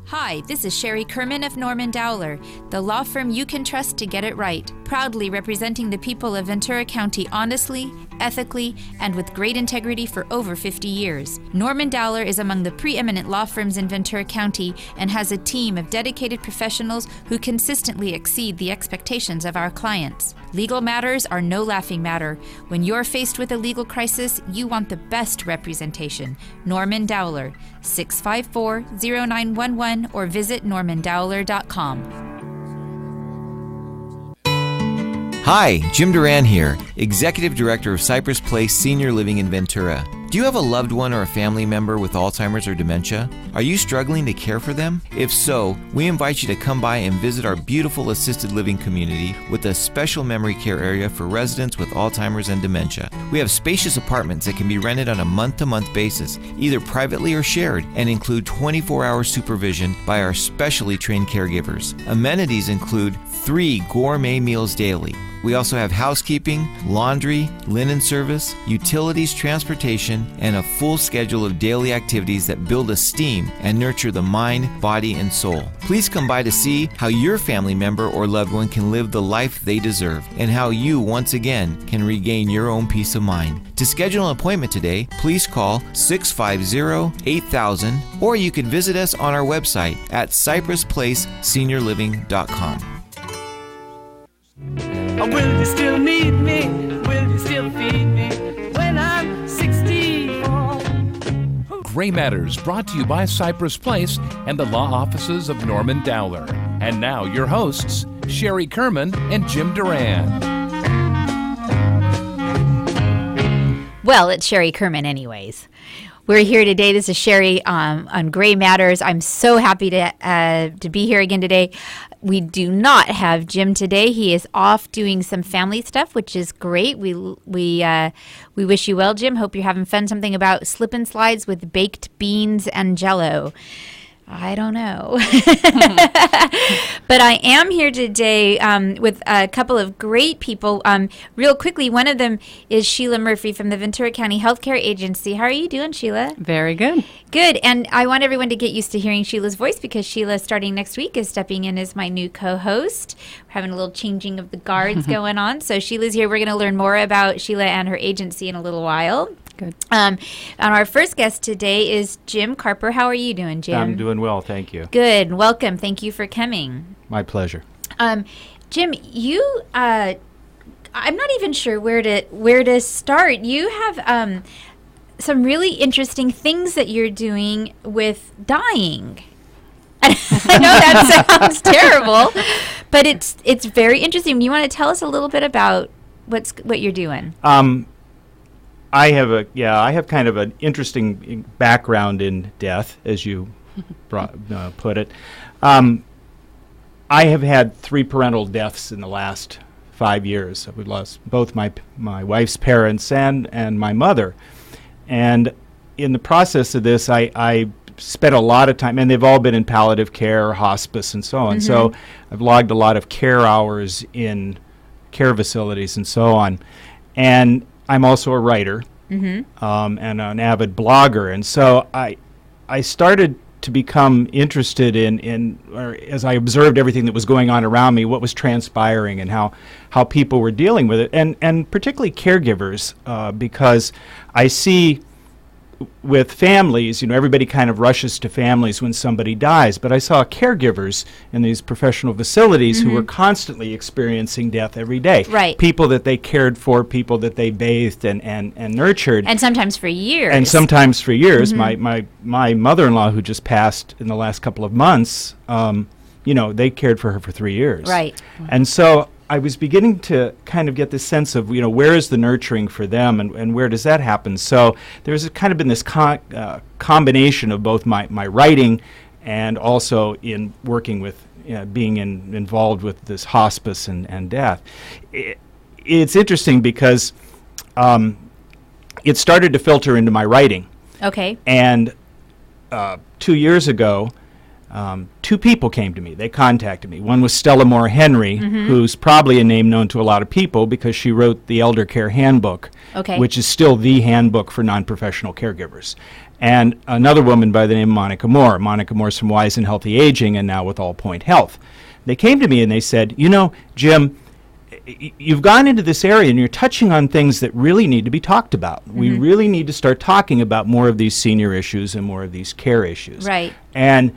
Hi, this is Sherry Kerman of Norman Dowler, the law firm you can trust to get it right, proudly representing the people of Ventura County honestly, ethically, and with great integrity for over 50 years. Norman Dowler is among the preeminent law firms in Ventura County and has a team of dedicated professionals who consistently exceed the expectations of our clients. Legal matters are no laughing matter. When you're faced with a legal crisis, you want the best representation. Norman Dowler, 654-0911 or visit normandowler.com. Hi, Jim Duran here, Executive Director of Cypress Place Senior Living in Ventura. Do you have a loved one or a family member with Alzheimer's or dementia? Are you struggling to care for them? If so, we invite you to come by and visit our beautiful assisted living community with a special memory care area for residents with Alzheimer's and dementia. We have spacious apartments that can be rented on a month-to-month basis, either privately or shared, and include 24-hour supervision by our specially trained caregivers. Amenities include 3 gourmet meals daily. We also have housekeeping, laundry, linen service, utilities, transportation, and a full schedule of daily activities that build esteem and nurture the mind, body, and soul. Please come by to see how your family member or loved one can live the life they deserve and how you, once again, can regain your own peace of mind. To schedule an appointment today, please call 650-8000 or you can visit us on our website at cypressplaceseniorliving.com. Will you still need me? Will you still feed me when I'm 64? Gray Matters brought to you by Cypress Place and the law offices of Norman Dowler. And now your hosts, Sherry Kerman and Jim Duran. Well, it's Sherry Kerman anyways. We're here today. This is Sherry on Gray Matters. I'm so happy to be here again today. We do not have Jim today. He is off doing some family stuff, which is great. We wish you well, Jim. Hope you're having fun. Something about slip and slides with baked beans and Jell-O. I don't know. But I am here today with a couple of great people. Real quickly, one of them is Sheila Murphy from the Ventura County Healthcare Agency. How are you doing, Sheila? Very good. Good. And I want everyone to get used to hearing Sheila's voice because Sheila, starting next week, is stepping in as my new co-host. We're having a little changing of the guards going on. So Sheila's here. We're going to learn more about Sheila and her agency in a little while. Good. And our first guest today is Jim Carper. How are you doing, Jim? I'm doing well, thank you. Good. Welcome. Thank you for coming. My pleasure. Jim, you, I'm not even sure where to start. You have some really interesting things that you're doing with dying. I know that sounds terrible, but it's very interesting. You want to tell us a little bit about what you're doing? I have kind of an interesting background in death, as you put it. I have had 3 parental deaths in the last 5 years. We lost both my wife's parents and my mother. And in the process of this, I spent a lot of time, and they've all been in palliative care, hospice, and so on. Mm-hmm. So I've logged a lot of care hours in care facilities and so on. And I'm also a writer and an avid blogger. And so I started to become interested in or as I observed everything that was going on around me, what was transpiring and how people were dealing with it, and particularly caregivers, because I see with families, everybody kind of rushes to families when somebody dies, but I saw caregivers in these professional facilities who were constantly experiencing death every day. Right. People that they cared for, people that they bathed and nurtured. And sometimes for years. My mother-in-law, who just passed in the last couple of months, they cared for her for 3 years. Right. And so I was beginning to kind of get this sense of, where is the nurturing for them and where does that happen? So there's kind of been this combination of both my writing and also in working with, being involved with this hospice and death. It's interesting because it started to filter into my writing. Okay. And 2 years ago, 2 people came to me. They contacted me. One was Stella Moore Henry, who's probably a name known to a lot of people because she wrote the Elder Care Handbook, which is still the handbook for non-professional caregivers. and another woman by the name of Monica Moore. Monica Moore's from Wise and Healthy Aging and now with All Point Health. They came to me and they said, Jim, you've gone into this area and you're touching on things that really need to be talked about. We really need to start talking about more of these senior issues and more of these care issues. Right. And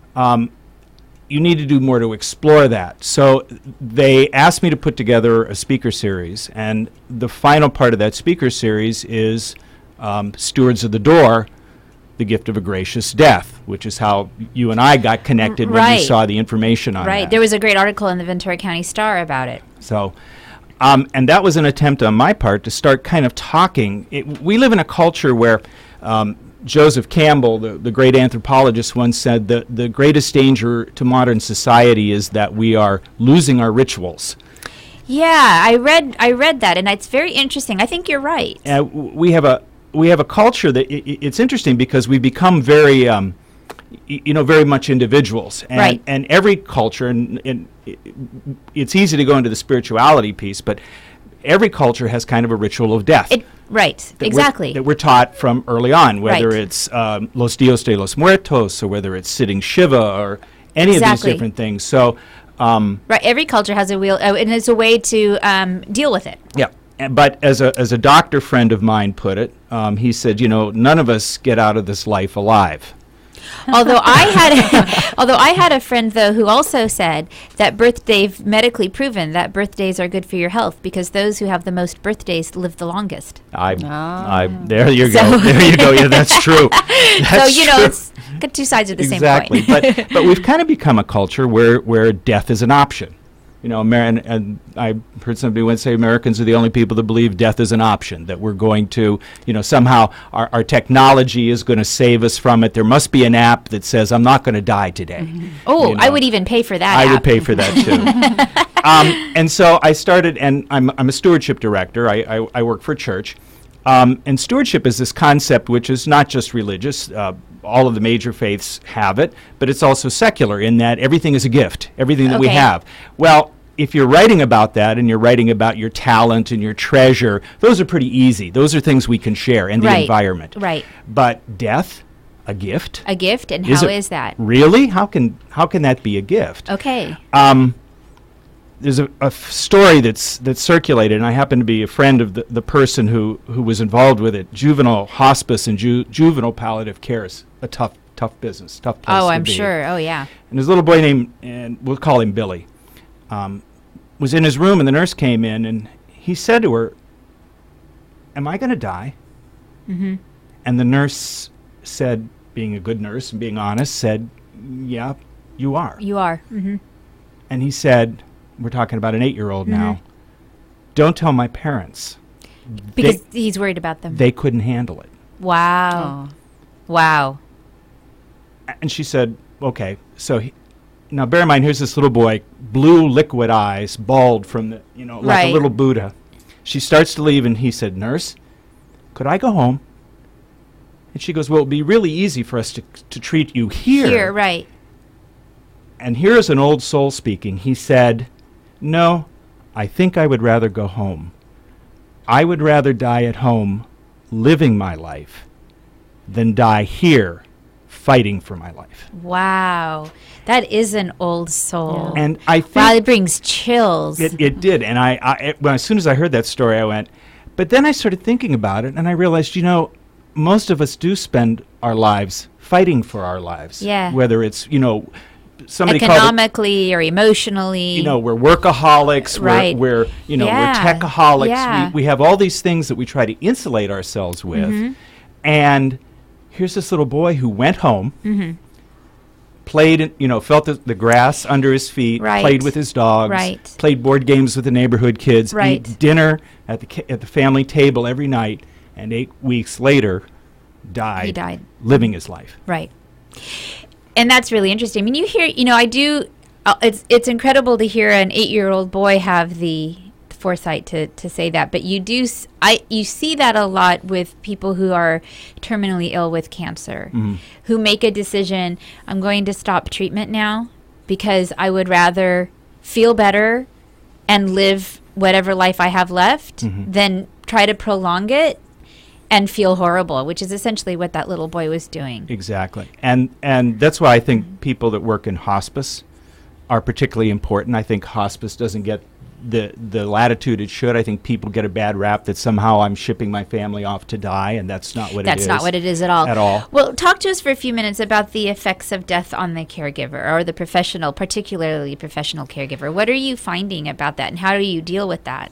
you need to do more to explore that. So they asked me to put together a speaker series, and the final part of that speaker series is Stewards of the Door, The Gift of a Gracious Death, which is how you and I got connected when you Right. saw the information on Right. that. There was a great article in the Ventura County Star about it. So, and that was an attempt on my part to start kind of talking. We live in a culture where Joseph Campbell, the great anthropologist, once said that the greatest danger to modern society is that we are losing our rituals. Yeah, I read that, and it's very interesting. I think you're right. We have a culture that it's interesting because we become very very much individuals, and Right. and every culture, and it's easy to go into the spirituality piece, but every culture has kind of a ritual of death. Right, that exactly. we're taught from early on, whether Right. it's Los Dios de los Muertos, or whether it's sitting Shiva, or any of these Exactly. different things. So, Right, every culture has a wheel, and it's a way to deal with it. yeah. But as a doctor friend of mine put it, he said, none of us get out of this life alive. Although I had a friend though who also said that medically proven that birthdays are good for your health because those who have the most birthdays live the longest. There you go. So- There you go. Yeah, that's true. That's So true. it's got two sides of the Exactly. same coin. but we've kind of become a culture where death is an option. And I heard somebody once say Americans are the only people that believe death is an option, that we're going to, somehow our technology is going to save us from it. There must be an app that says, I'm not going to die today. Oh, I would even pay for that. I would app. pay for that too. And so I started, and I'm a stewardship director. I work for a church. And stewardship is this concept which is not just religious. All of the major faiths have it, but it's also secular in that everything is a gift, everything that we Okay. have. Well, if you're writing about that and you're writing about your talent and your treasure, those are pretty easy. Those are things we can share, and the Right. environment. Right. But death, a gift? A gift, and Is how it is that? Really? How can that be a gift? Okay. There's a story that's circulated, and I happen to be a friend of the person who was involved with it. Juvenile hospice and juvenile palliative care is a tough business, tough place Oh, to I'm be. sure. Oh, yeah. And his little boy named, and we'll call him Billy, was in his room, and the nurse came in, and he said to her, "Am I going to die?" Mm-hmm. And the nurse said, being a good nurse and being honest, said, "Yeah, you are." You are. Mm-hmm. And he said, we're talking about an 8-year-old now, "Don't tell my parents. Because he's worried about them. They couldn't handle it." Wow. Wow. And she said, okay. So now bear in mind, here's this little boy, blue liquid eyes, bald from the, like Right. a little Buddha. She starts to leave, and he said, "Nurse, could I go home?" And she goes, "Well, it'd be really easy for us to treat you here." Here, right. And here's an old soul speaking. He said, "No, I think I would rather go home. I would rather die at home living my life than die here fighting for my life." Wow. That is an old soul. And I think Wow, it brings chills. it did. And as soon as I heard that story, I went, but then I started thinking about it, and I realized, most of us do spend our lives fighting for our lives. Yeah. Whether it's, somebody called it, Economically or emotionally. we're workaholics, Right. we're we're Yeah. techaholics. Yeah. We have all these things that we try to insulate ourselves with. Mm-hmm. And here's this little boy who went home, Mm-hmm. played, felt the grass under his feet, Right. played with his dogs, Right. played board games with the neighborhood kids, Right. ate dinner at the family table every night, and 8 weeks later died. He died. Living his life. Right. And that's really interesting. I mean, you hear, I do, it's incredible to hear an 8-year-old boy have the foresight to say that, but you see that a lot with people who are terminally ill with cancer, who make a decision, I'm going to stop treatment now because I would rather feel better and live whatever life I have left than try to prolong it. And feel horrible, which is essentially what that little boy was doing. Exactly. And that's why I think people that work in hospice are particularly important. I think hospice doesn't get the latitude it should. I think people get a bad rap that somehow I'm shipping my family off to die, and that's not what it is. That's not what it is at all. At all. Well, talk to us for a few minutes about the effects of death on the caregiver or the professional, particularly professional caregiver. What are you finding about that, and how do you deal with that?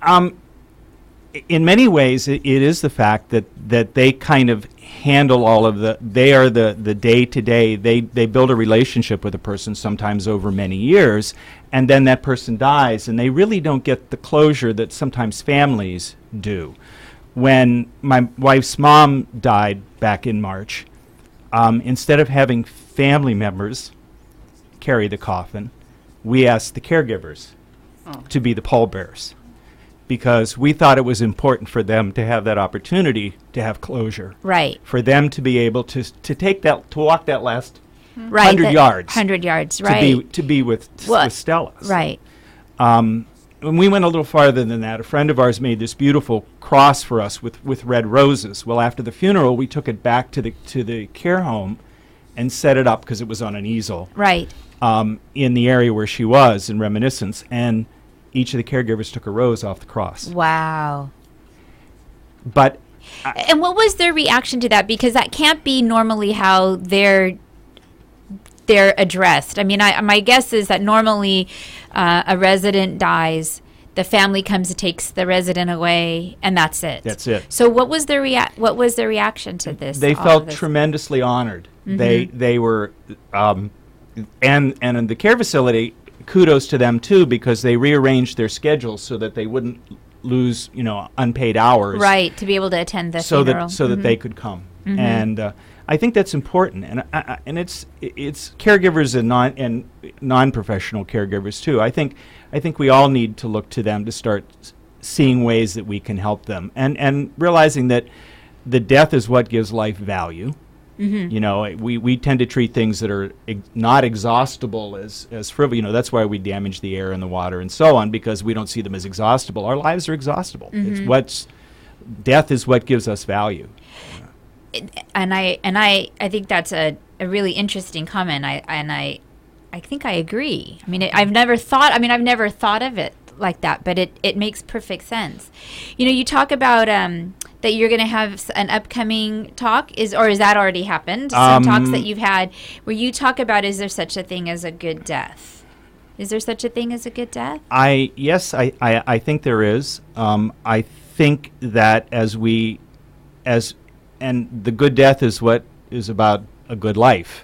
In many ways, it is the fact that they kind of handle all of they are the day-to-day. They build a relationship with a person sometimes over many years, and then that person dies, and they really don't get the closure that sometimes families do. When my wife's mom died back in March, instead of having family members carry the coffin, we asked the caregivers to be the pallbearers, because we thought it was important for them to have that opportunity to have closure. Right. For them to be able to walk that last Right. 100 yards. 100 yards, right. To be with Stella. Right. When we went a little farther than that, a friend of ours made this beautiful cross for us with red roses. Well, after the funeral, we took it back to the care home and set it up because it was on an easel. Right. In the area where she was in reminiscence, and each of the caregivers took a rose off the cross. Wow. But and what was their reaction to that? Because that can't be normally how they're addressed. I mean, my guess is that normally a resident dies, the family comes and takes the resident away, and that's it. That's it. So what was their reaction to this? They felt tremendously honored. Mm-hmm. They were, and in the care facility, kudos to them too, because they rearranged their schedules so that they wouldn't lose, unpaid hours. Right, to be able to attend the funeral. So that they could come. Mm-hmm. And I think that's important. And it's caregivers and non-professional caregivers too. I think we all need to look to them to start seeing ways that we can help them, and realizing that the death is what gives life value. Mm-hmm. We tend to treat things that are not exhaustible as frivolous. That's why we damage the air and the water and so on, because we don't see them as exhaustible. Our lives are exhaustible. Mm-hmm. Death is what gives us value. And I think that's a really interesting comment. I think I agree. I mean, I've never thought of it like that, but it makes perfect sense. You talk about that you're going to have an upcoming talk, is that already happened? Some talks that you've had where you talk about, is there such a thing as a good death? Is there such a thing as a good death? Yes, I think there is. I think that and the good death is what is about a good life.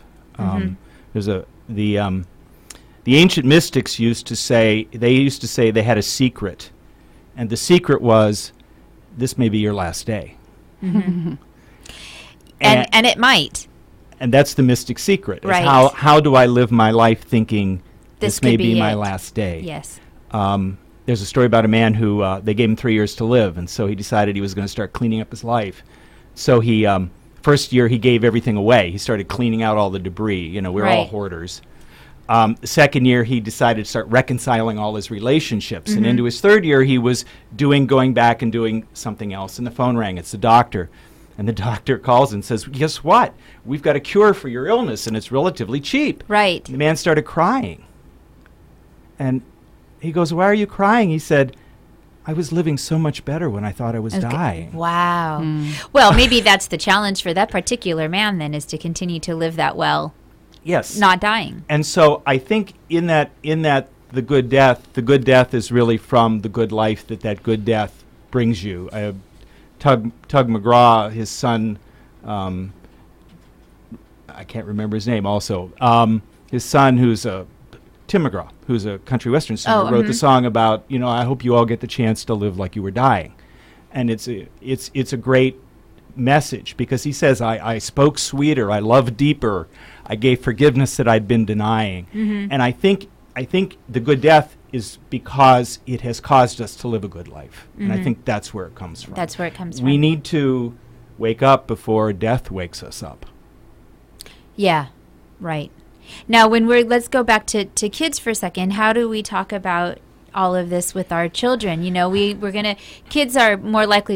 The ancient mystics used to say they had a secret, and the secret was, this may be your last day. Mm-hmm. and it might. And that's the mystic secret. Right. How do I live my life thinking this may be my last day? Yes. There's a story about a man who they gave him 3 years to live, and so he decided he was going to start cleaning up his life. So he first year he gave everything away. He started cleaning out all the debris. We're all hoarders. The second year he decided to start reconciling all his relationships. Mm-hmm. And into his third year he was going back and doing something else. And the phone rang. It's the doctor. And the doctor calls and says, guess what? We've got a cure for your illness, and it's relatively cheap. Right. And the man started crying. And he goes, why are you crying? He said, I was living so much better when I thought I was dying. Wow. Well, maybe that's the challenge for that particular man then, is to continue to live that well. Yes. Not dying. And so I think in that the good death is really from the good life that good death brings you. Tug McGraw, his son, I can't remember his name also, his son who's Tim McGraw, who's a country western singer, wrote the song about, I hope you all get the chance to live like you were dying. And it's a great message, because he says, I spoke sweeter, I loved deeper, I gave forgiveness that I'd been denying. Mm-hmm. And I think the good death is because it has caused us to live a good life. Mm-hmm. And I think that's where it comes from. That's where it comes from. We need to wake up before death wakes us up. Yeah, right. Now, let's go back to kids for a second. How do we talk about all of this with our children? Kids are more likely to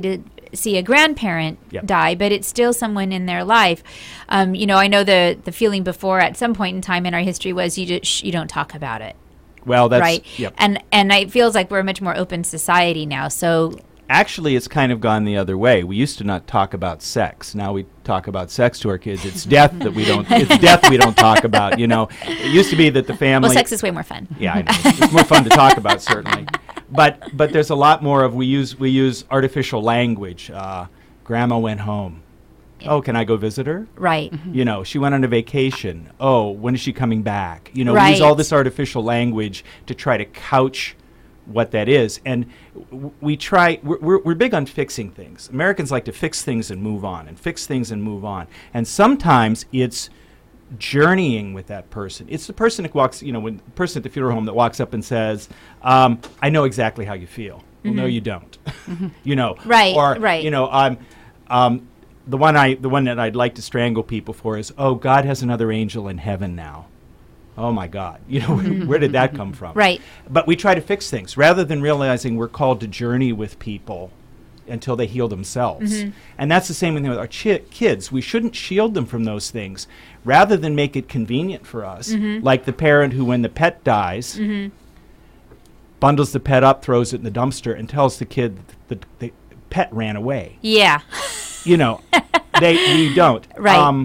see a grandparent Yep. die, but it's still someone in their life. I know the feeling before at some point in time in our history was you don't talk about it. Well, that's right. Yep. And it feels like we're a much more open society now. So Actually, it's kind of gone the other way. We used to not talk about sex. Now we talk about sex to our kids. It's death that we don't. It's death we don't talk about. It used to be that the family. well, sex is way more fun. Yeah, I know. It's more fun to talk about, certainly. But there's a lot more of we use artificial language. Grandma went home. Oh, can I go visit her? Right. She went on a vacation. Oh, when is she coming back? We Right. use all this artificial language to try to couch what that is. And we're big on fixing things. Americans like to fix things and move on, and fix things and move on. And sometimes it's journeying with that person. It's the person that walks, when the person at the funeral home that walks up and says, I know exactly how you feel. Well, no, you don't. Right, Or, right. the one that I'd like to strangle people for is, oh, God has another angel in heaven now. Oh my God, where did that come from? Right. But we try to fix things rather than realizing we're called to journey with people until they heal themselves. And that's the same thing with our kids. We shouldn't shield them from those things rather than make it convenient for us. Like the parent who, when the pet dies, bundles the pet up, throws it in the dumpster, and tells the kid that the pet ran away. Yeah. We don't. Right.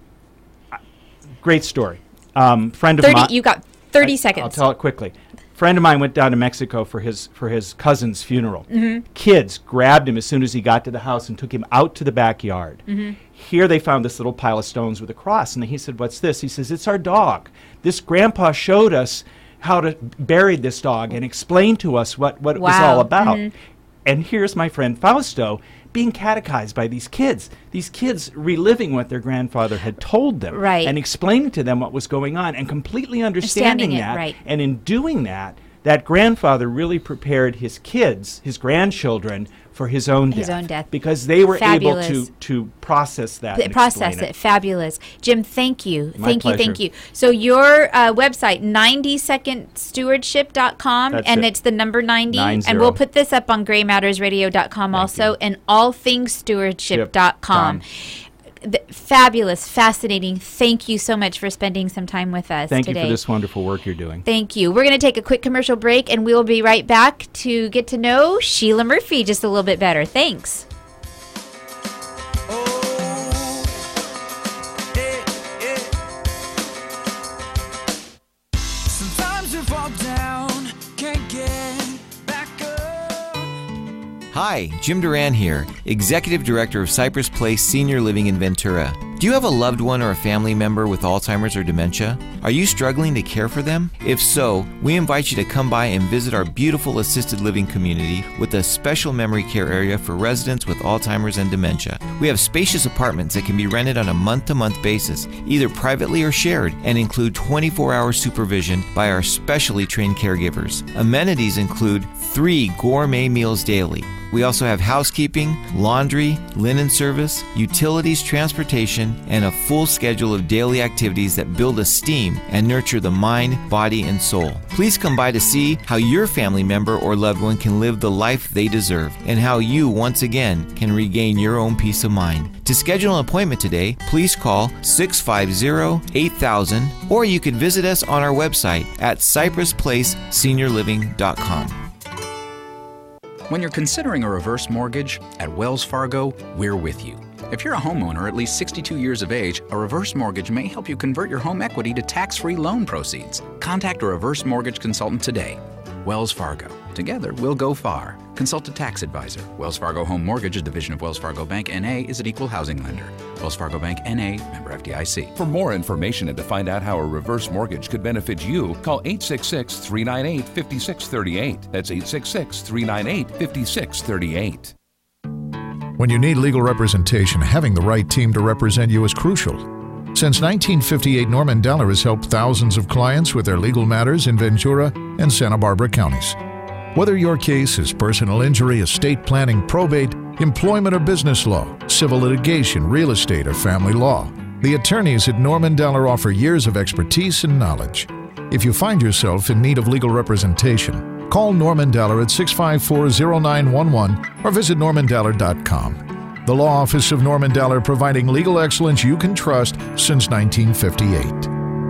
Great story. Friend of mine. You got 30 seconds. I'll tell it quickly. Friend of mine went down to Mexico for his cousin's funeral. Kids grabbed him as soon as he got to the house and took him out to the backyard. Here they found this little pile of stones with a cross, and he said, "What's this?" He says, "It's our dog. This grandpa showed us how to bury this dog and explained to us what it was all about." And here's my friend Fausto being catechized by these kids reliving what their grandfather had told them, Right. and explaining to them what was going on and completely understanding Understanding it, that. right. And in doing that, that grandfather really prepared his kids, his grandchildren, for his own death. Because they were Fabulous. able to process that. And Process explain it. Fabulous. Jim, thank you. My Thank pleasure. you. So your website, 90secondstewardship.com, That's and it. it's the number 90. 90. And we'll put this up on graymattersradio.com also, you. and allthingsstewardship.com. Ship.com. Fabulous, fascinating. Thank you so much for spending some time with us Thank today. you for this wonderful work you're doing. Thank you. We're going to take a quick commercial break, and we'll be right back to get to know Sheila Murphy just a little bit better. Thanks. Sometimes you fall down, can't get back up. Hi, Jim Duran here, Executive Director of Cypress Place Senior Living in Ventura. Do you have a loved one or a family member with Alzheimer's or dementia? Are you struggling to care for them? If so, we invite you to come by and visit our beautiful assisted living community with a special memory care area for residents with Alzheimer's and dementia. We have spacious apartments that can be rented on a month-to-month basis, either privately or shared, and include 24-hour supervision by our specially trained caregivers. Amenities include 3 gourmet meals daily. We also have housekeeping, laundry, linen service, utilities, transportation, and a full schedule of daily activities that build esteem and nurture the mind, body, and soul. Please come by to see how your family member or loved one can live the life they deserve and how you, once again, can regain your own peace of mind. To schedule an appointment today, please call 650-8000, or you can visit us on our website at cypressplaceseniorliving.com. When you're considering a reverse mortgage, at Wells Fargo, we're with you. If you're a homeowner at least 62 years of age, a reverse mortgage may help you convert your home equity to tax-free loan proceeds. Contact a reverse mortgage consultant today. Wells Fargo. Together, we'll go far. Consult a tax advisor. Wells Fargo Home Mortgage, a division of Wells Fargo Bank, N.A., is an equal housing lender. Wells Fargo Bank, N.A., member FDIC. For more information and to find out how a reverse mortgage could benefit you, call 866-398-5638. That's 866-398-5638. When you need legal representation, having the right team to represent you is crucial. Since 1958, Norman Deller has helped thousands of clients with their legal matters in Ventura and Santa Barbara counties. Whether your case is personal injury, estate planning, probate, employment or business law, civil litigation, real estate, or family law, the attorneys at Norman Deller offer years of expertise and knowledge. If you find yourself in need of legal representation, Call Norman Dowler at 654-0911 or visit normandowler.com. The Law Office of Norman Dowler, providing legal excellence you can trust since 1958.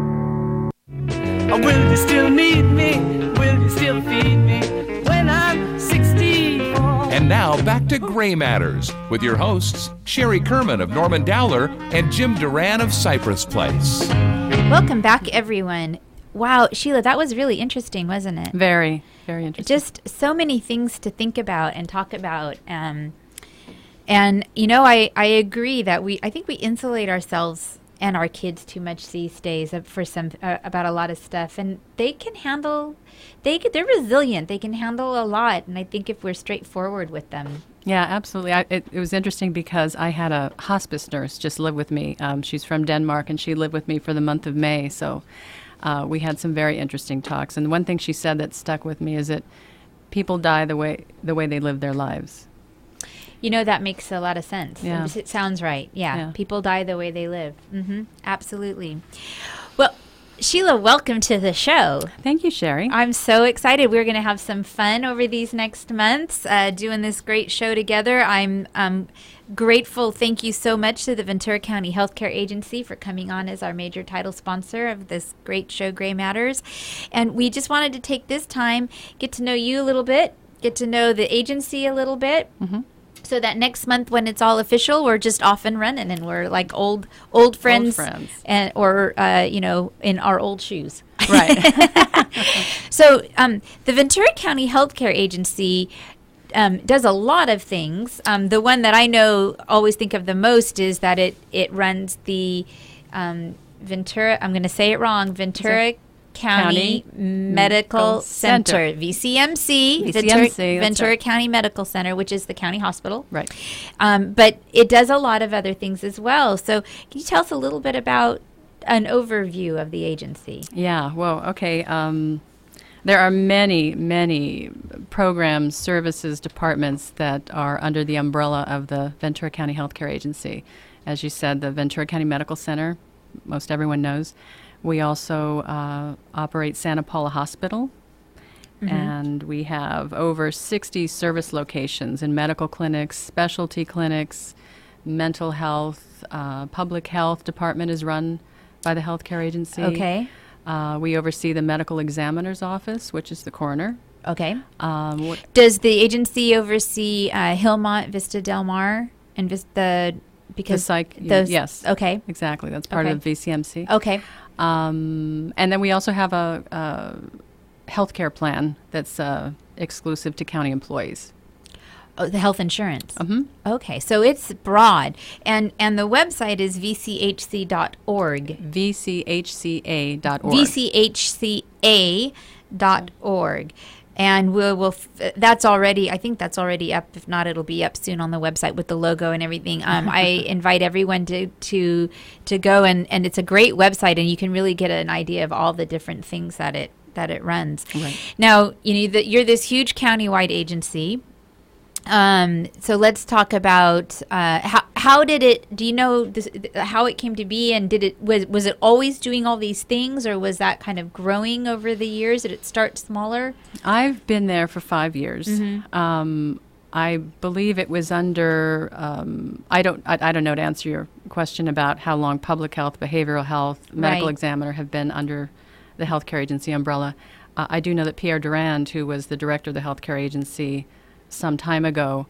Will you still need me? Will you still feed me when I'm 64? And now back to Gray Matters with your hosts, Sherry Kerman of Norman Dowler and Jim Duran of Cypress Place. Welcome back, everyone. Wow, Sheila, that was really interesting, wasn't it? Very, very interesting. Just so many things to think about and talk about. And you know, I agree that I think we insulate ourselves and our kids too much these days about a lot of stuff, and they can handle. They're resilient. They can handle a lot, and I think if we're straightforward with them. Yeah, absolutely. It was interesting because I had a hospice nurse just live with me. She's from Denmark, and she lived with me for the month of May. So we had some very interesting talks. And one thing she said that stuck with me is that people die the way they live their lives. You know, that makes a lot of sense. Yeah. It sounds right. Yeah. Yeah. People die the way they live. Absolutely. Well, Sheila, welcome to the show. Thank you, Sherry. I'm so excited. We're going to have some fun over these next months doing this great show together. I'm grateful. Thank you so much to the Ventura County Healthcare Agency for coming on as our major title sponsor of this great show, Gray Matters. And we just wanted to take this time, get to know you a little bit, get to know the agency a little bit. So that next month, when it's all official, we're just off and running, and we're like old friends, and or you know, in our old shoes. Right. So the Ventura County Healthcare Agency does a lot of things. The one that I know always think of the most is that it runs the Ventura. I'm going to say it wrong. Ventura County Medical Center, VCMC, Ventura County Medical Center, which is the county hospital. Right. But it does a lot of other things as well. So can you tell us a little bit about an overview of the agency? Yeah, well, okay. There are many programs, services, departments that are under the umbrella of the Ventura County Healthcare Agency. As you said, the Ventura County Medical Center, most everyone knows. We also operate Santa Paula Hospital, and we have over 60 service locations in medical clinics, specialty clinics, mental health, public health department is run by the healthcare agency. Okay. We oversee the medical examiner's office, which is the coroner. Okay. Does the agency oversee Hillmont, Vista Del Mar, and because yes. Okay. Exactly. That's part of VCMC. Okay. And then we also have a healthcare plan that's exclusive to county employees. Oh, the health insurance. Okay, so it's broad, and the website is vchc.org. vchca.org. vchca.org. And we'll that's already, I think that's already up. If not, it'll be up soon on the website with the logo and everything. I invite everyone to go, and it's a great website, and you can really get an idea of all the different things that it runs. Right. Now, you know, you're this huge countywide agency. So let's talk about how did it? Do you know how it came to be, and was it always doing all these things, or was that kind of growing over the years? Did it start smaller? I've been there for 5 years. I believe it was under. I don't know to answer your question about how long public health, behavioral health, medical examiner have been under the healthcare agency umbrella. I do know that Pierre Durand, who was the director of the healthcare agency some time ago,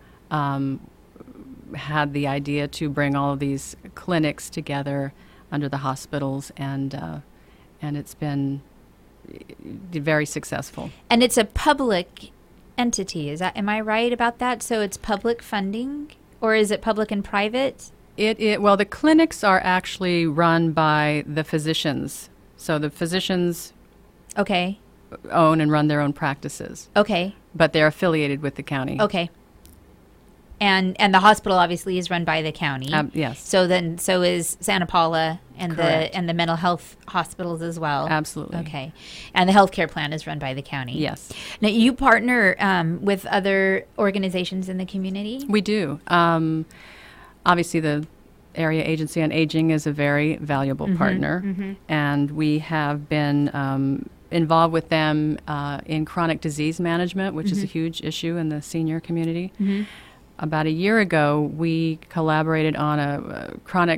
had the idea to bring all of these clinics together under the hospitals, and it's been very successful. And it's a public entity. Am I right about that? So it's public funding, or is it public and private? Well, the clinics are actually run by the physicians. So the physicians own and run their own practices. Okay. But they're affiliated with the county. Okay. And the hospital obviously is run by the county. Yes. So is Santa Paula and Correct. the mental health hospitals as well. Absolutely. Okay. And the healthcare plan is run by the county. Yes. Now you partner with other organizations in the community? We do. Obviously the Area Agency on Aging is a very valuable partner, and we have been involved with them in chronic disease management, which is a huge issue in the senior community. About a year ago, we collaborated on a chronic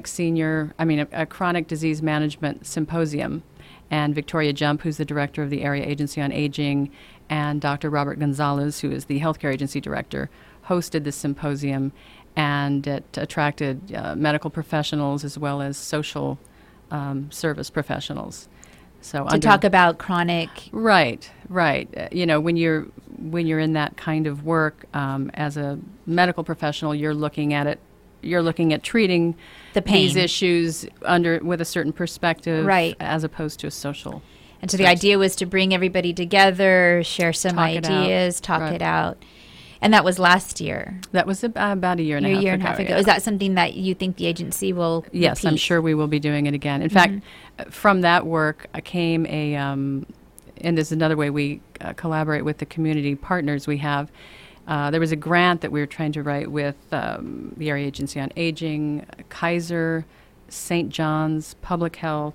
disease management symposium, and Victoria Jump, who's the director of the Area Agency on Aging, and Dr. Robert Gonzalez, who is the healthcare agency director, hosted this symposium, and it attracted medical professionals as well as social service professionals. So To talk about chronic. Right. When you're in that kind of work as a medical professional, you're looking at treating The pain. these issues with a certain perspective, Right. as opposed to a social. And so the idea was to bring everybody together, share some Talk it out. ideas, talk Right. it out. And that was last year. That was about a year and a half ago. Is that something that you think the agency will Yes, I'm repeat? sure we will be doing it again. In fact, from that work came and this is another way we collaborate with the community partners we have. There was a grant that we were trying to write with the Area Agency on Aging, Kaiser, St. John's, Public Health,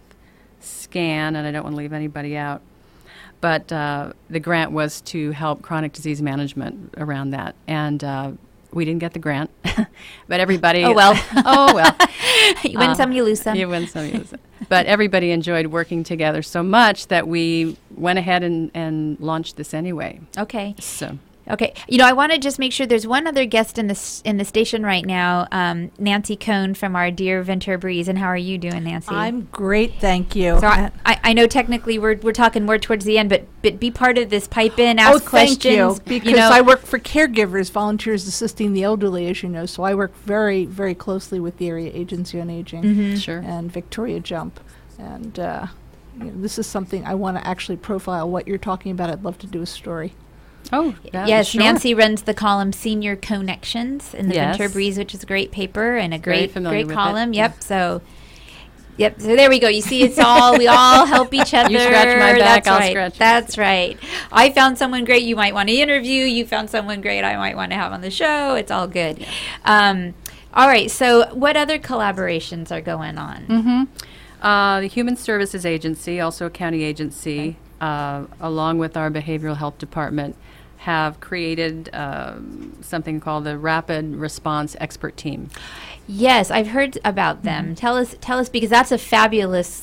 SCAN, and I don't want to leave anybody out. But the grant was to help chronic disease management around that. And we didn't get the grant. But everybody... Oh, well. Oh, well. You win some, you lose some. You win some, you lose some. But everybody enjoyed working together so much that we went ahead and launched this anyway. Okay. So... Okay. I want to just make sure there's one other guest in the station right now, Nancy Cohn from our dear Ventura Breeze. And how are you doing, Nancy? I'm great, thank you. So I know technically we're talking more towards the end, but be part of this. Pipe in, ask questions. Thank you. Because I work for caregivers, volunteers assisting the elderly, as you know. So I work very, very closely with the Area Agency on Aging Sure. and Victoria Jump. And this is something I want to actually profile what you're talking about. I'd love to do a story. Oh, Yes, sure. Nancy runs the column Senior Connections in the Yes. Ventura Breeze, which is a great paper and a Very great familiar with column. it. Yep. So there we go. You see, we all help each other. You scratch my back, That's I'll right. scratch yours. That's right. I found someone great you might want to interview. You found someone great I might want to have on the show. It's all good. All right. So what other collaborations are going on? The Human Services Agency, also a county agency, along with our Behavioral Health Department, have created something called the Rapid Response Expert Team. Yes, I've heard about them. Tell us because that's a fabulous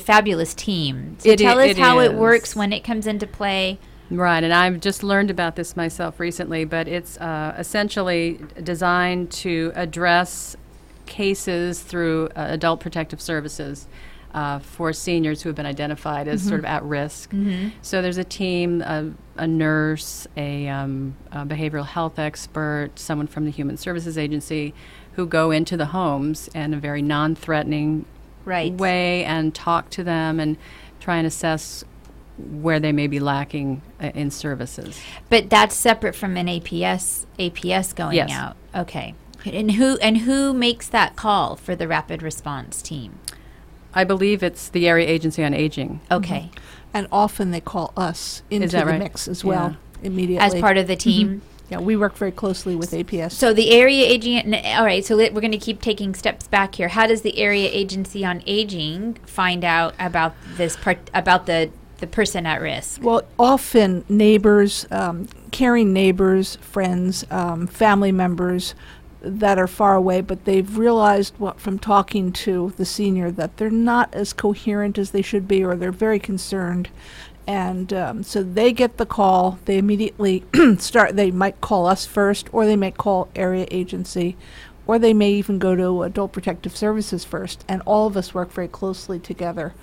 team. So tell us how it works when it comes into play. Right, and I've just learned about this myself recently, but it's essentially designed to address cases through Adult Protective Services for seniors who have been identified as sort of at risk. So there's a team, a nurse, a behavioral health expert, someone from the Human Services Agency, who go into the homes in a very non-threatening way and talk to them and try and assess where they may be lacking in services. But that's separate from an APS going Yes. out. Okay. And who makes that call for the rapid response team? I believe it's the Area Agency on Aging. Okay. And often they call us into that the right? mix as well, immediately. As part of the team. Yeah, we work very closely with APS. So the area aging. All right. So we're going to keep taking steps back here. How does the Area Agency on Aging find out about this about the person at risk? Well, often neighbors, caring neighbors, friends, family members that are far away, but they've realized from talking to the senior that they're not as coherent as they should be, or they're very concerned. And so they get the call. They immediately they might call us first, or they might call Area Agency, or they may even go to Adult Protective Services first. And all of us work very closely together.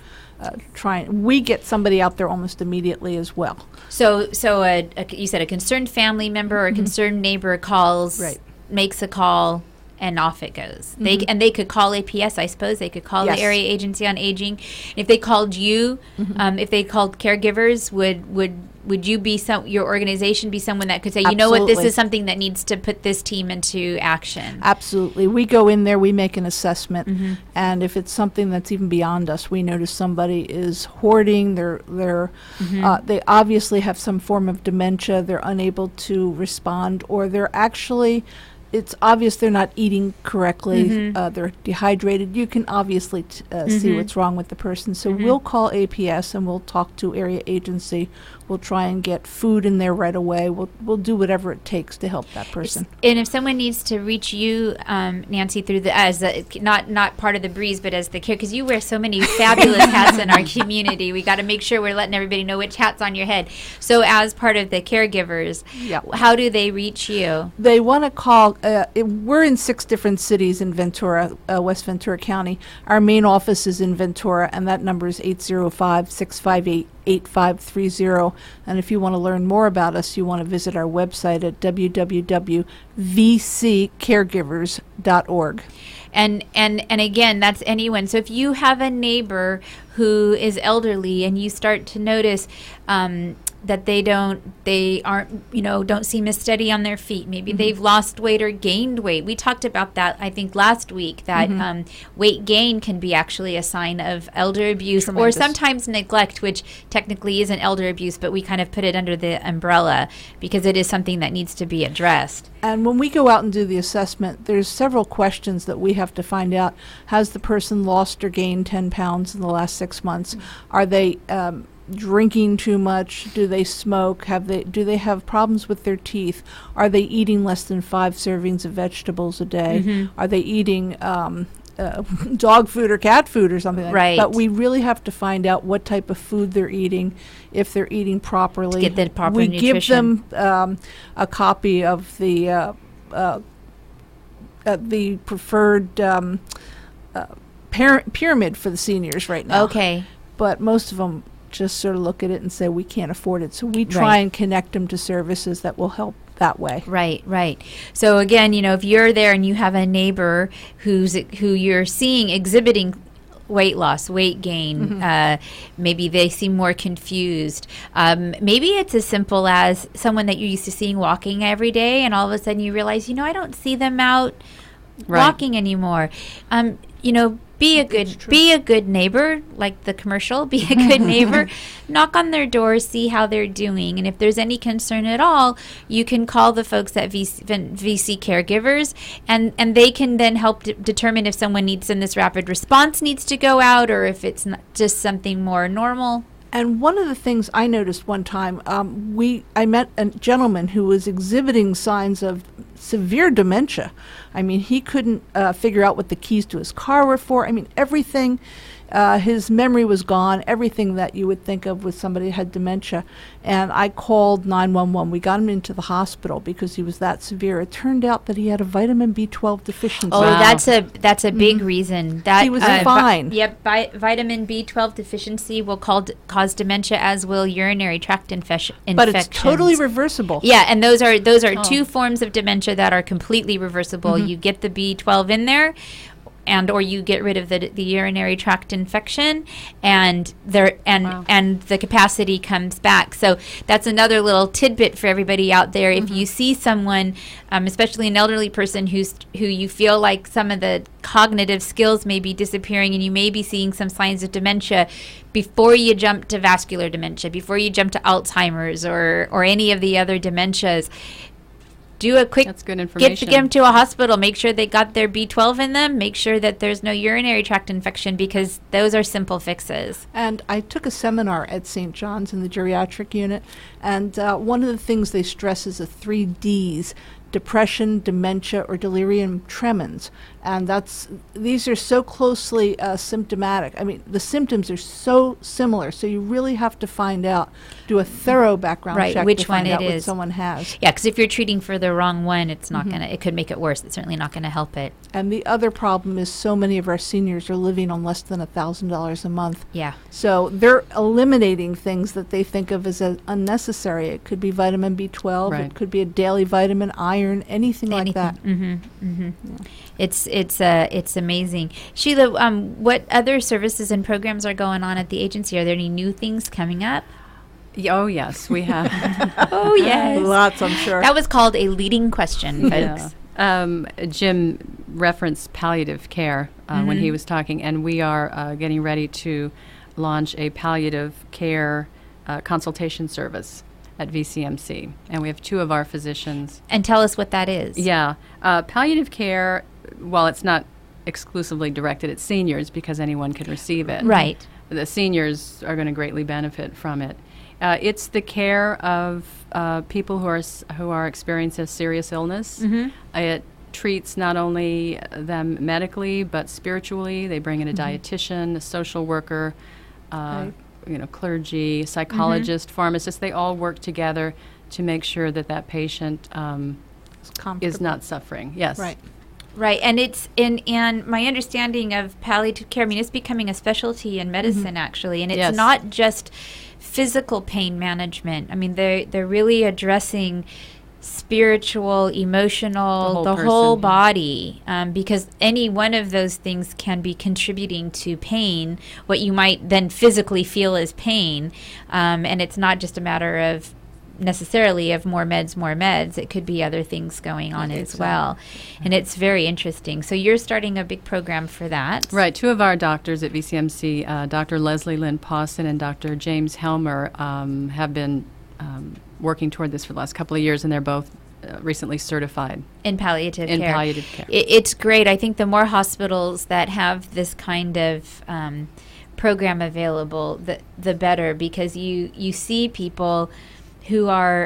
We get somebody out there almost immediately as well. So you said a concerned family member or a concerned neighbor calls, makes a call, and off it goes. They could call APS, I suppose. They could call the Area Agency on Aging. If they called you, if they called caregivers, would you be your organization be someone that could say, you know what, this is something that needs to put this team into action? Absolutely. We go in there, we make an assessment, and if it's something that's even beyond us, we notice somebody is hoarding, they obviously have some form of dementia, they're unable to respond, or they're actually it's obvious they're not eating correctly, Mm-hmm. they're dehydrated, you can obviously see what's wrong with the person. So we'll call APS and we'll talk to area agency. We'll try and get food in there right away. We'll do whatever it takes to help that person. And if someone needs to reach you, Nancy, through not part of the Breeze, but as the care, because you wear so many fabulous hats in our community, we got to make sure we're letting everybody know which hat's on your head. So as part of the caregivers, how do they reach you? They want to call, we're in 6 different cities in Ventura, West Ventura County. Our main office is in Ventura, and that number is 805-658-8530. And if you want to learn more about us, you want to visit our website at www.vccaregivers.org. And again, that's anyone. So if you have a neighbor who is elderly and you start to notice that they don't seem as steady on their feet. Maybe they've lost weight or gained weight. We talked about that, I think, last week, that weight gain can be actually a sign of elder abuse or sometimes neglect, which technically isn't elder abuse, but we kind of put it under the umbrella because it is something that needs to be addressed. And when we go out and do the assessment, there's several questions that we have to find out. Has the person lost or gained 10 pounds in the last 6 months? Are they drinking too much? Do they smoke? Do they have problems with their teeth? Are they eating less than 5 servings of vegetables a day? Are they eating dog food or cat food or something like that? But we really have to find out what type of food they're eating, if they're eating properly. To get the proper we nutrition. give them a copy of the preferred pyramid for the seniors right now. Okay. But most of them just sort of look at it and say, we can't afford it. So we try and connect them to services that will help that way. Right. So again, if you're there and you have a neighbor who you're seeing exhibiting weight loss, weight gain, maybe they seem more confused. Maybe it's as simple as someone that you're used to seeing walking every day, and all of a sudden you realize, I don't see them out walking anymore. Be a good neighbor, like the commercial. Be a good neighbor. Knock on their door, see how they're doing, and if there's any concern at all, you can call the folks at VC Caregivers, and they can then help determine if someone needs in this rapid response needs to go out, or if it's not just something more normal. And one of the things I noticed one time, I met a gentleman who was exhibiting signs of severe dementia. I mean, he couldn't figure out what the keys to his car were for. I mean, everything, his memory was gone, everything that you would think of with somebody who had dementia. And I called 911. We got him into the hospital because he was that severe. It turned out that he had a vitamin B12 deficiency. Oh, that's a big reason. That he was fine. Vitamin B12 deficiency will cause dementia, as will urinary tract infections. But it's totally reversible. Yeah, and those are 2 forms of dementia that are completely reversible. You get the B12 in there, or you get rid of the urinary tract infection, and the capacity comes back. So that's another little tidbit for everybody out there. If you see someone, especially an elderly person who you feel like some of the cognitive skills may be disappearing, and you may be seeing some signs of dementia, before you jump to vascular dementia, before you jump to Alzheimer's or any of the other dementias, do a quick, that's good information. Get them to a hospital, make sure they got their B12 in them, make sure that there's no urinary tract infection, because those are simple fixes. And I took a seminar at St. John's in the geriatric unit, and one of the things they stress is the 3 Ds: depression, dementia, or delirium tremens. And these are so closely symptomatic. I mean, the symptoms are so similar, so you really have to find out, do a thorough background check which to find one out it what is. Someone has. Yeah, because if you're treating for the wrong one, it's not gonna. It could make it worse. It's certainly not gonna help it. And the other problem is so many of our seniors are living on less than $1,000 a month. Yeah. So they're eliminating things that they think of as unnecessary. It could be vitamin B12. Right. It could be a daily vitamin, iron, anything like that. It's amazing. Sheila, what other services and programs are going on at the agency? Are there any new things coming up? Oh, yes, we have. Oh, yes. Lots, I'm sure. That was called a leading question, folks. Jim referenced palliative care when he was talking, and we are getting ready to launch a palliative care consultation service. at VCMC, and we have 2 of our physicians. And tell us what that is. Yeah. Palliative care, while it's not exclusively directed at seniors because anyone can receive it. Right. The seniors are going to greatly benefit from it. It's the care of people who are experiencing serious illness. It treats not only them medically but spiritually. They bring in a dietitian, a social worker, clergy, psychologist, pharmacist. They all work together to make sure that patient is not suffering. Yes. Right. Right, and it's and my understanding of palliative care, I mean, it's becoming a specialty in medicine actually, and it's not just physical pain management. I mean, they're really addressing spiritual, emotional, the whole body, because any one of those things can be contributing to pain, what you might then physically feel as pain, and it's not just a matter of necessarily of more meds. It could be other things going on as well. And it's very interesting. So you're starting a big program for that. Right. 2 of our doctors at VCMC, Dr. Leslie Lynn Pawson and Dr. James Helmer, have been working toward this for the last couple of years, and they're both recently certified in palliative care. In palliative care. It's great. I think the more hospitals that have this kind of program available, the better, because you see people who are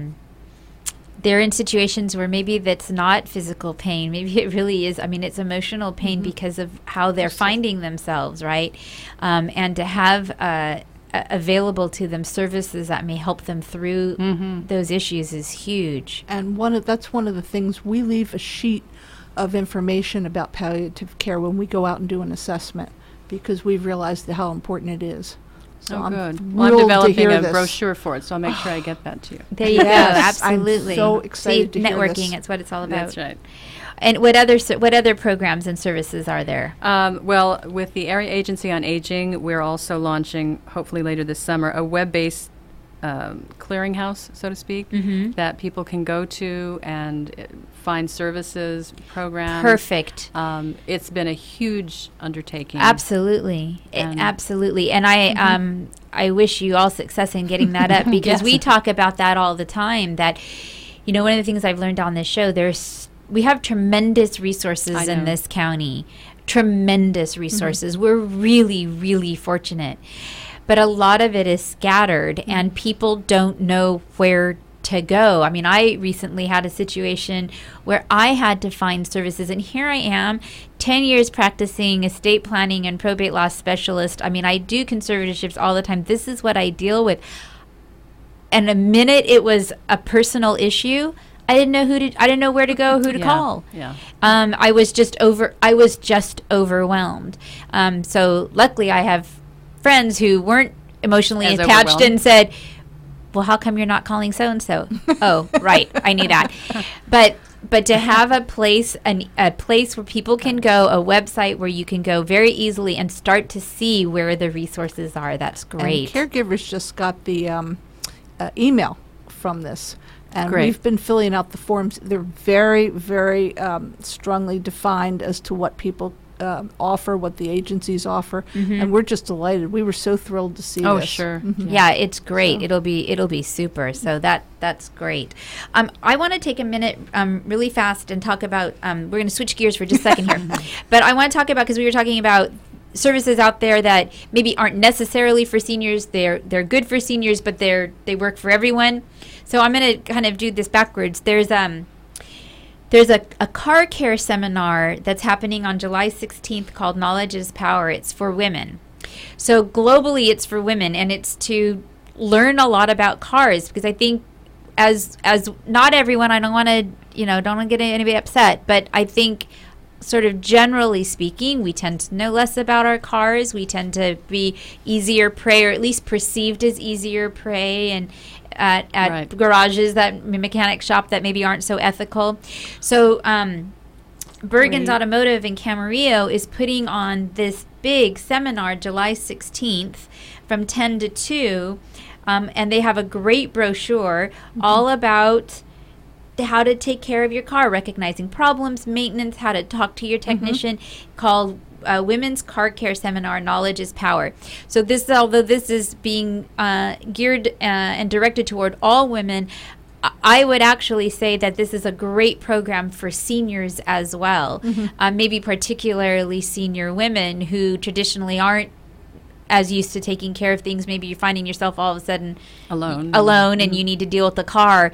they're in situations where maybe that's not physical pain. Maybe it really is. I mean, it's emotional pain because of how they're finding themselves, right? And to have available to them services that may help them through those issues is huge. And that's one of the things, we leave a sheet of information about palliative care when we go out and do an assessment, because we've realized how important it is. So good. Well, I'm developing a brochure for it, so I'll make sure I get that to you. There you go. Absolutely. I'm so excited to hear this. Networking, it's what it's all about. That's right. And what other programs and services are there? Well, with the Area Agency on Aging, we're also launching, hopefully later this summer, a web-based clearinghouse, so to speak, that people can go to and find services, programs. Perfect. It's been a huge undertaking. Absolutely. Absolutely. And I wish you all success in getting that up, because we talk about that all the time, that, one of the things I've learned on this show, we have tremendous resources in this county. Tremendous resources. We're really, really fortunate. But a lot of it is scattered, and people don't know where to go. I mean, I recently had a situation where I had to find services, and here I am, 10 years practicing estate planning and probate law specialist. I mean, I do conservatorships all the time. This is what I deal with. And the minute it was a personal issue, I didn't know where to go, who to call. Yeah. I was just overwhelmed. So luckily I have friends who weren't emotionally attached and said, well, how come you're not calling so-and-so? Oh, right. I knew that. But to have a place where people can go, a website where you can go very easily and start to see where the resources are, that's great. And caregivers just got the email from this. And Great. We've been filling out the forms. They're very, very strongly defined as to what people offer, what the agencies offer, and we're just delighted. We were so thrilled to see this. Oh, sure. Yeah, it's great. So. It'll be super. So that's great. I want to take a minute really fast and talk about, we're going to switch gears for just a second here. But I want to talk about, because we were talking about services out there that maybe aren't necessarily for seniors. They're good for seniors, but they work for everyone. So I'm going to kind of do this backwards. There's a car care seminar that's happening on July 16th called Knowledge is Power. It's for women. So globally it's for women, and it's to learn a lot about cars, because I think as not everyone, I don't want to get anybody upset, but I think sort of generally speaking, we tend to know less about our cars. We tend to be easier prey, or at least perceived as easier prey, and at Right. garages, that mechanic shop that maybe aren't so ethical. So Bergen's Automotive in Camarillo is putting on this big seminar July 16th from 10 to 2, and they have a great brochure all about how to take care of your car, recognizing problems, maintenance, how to talk to your technician, called Women's Car Care Seminar, Knowledge is Power. So this, although this is being geared and directed toward all women, I would actually say that this is a great program for seniors as well, maybe particularly senior women who traditionally aren't as used to taking care of things. Maybe you're finding yourself all of a sudden alone and you need to deal with the car.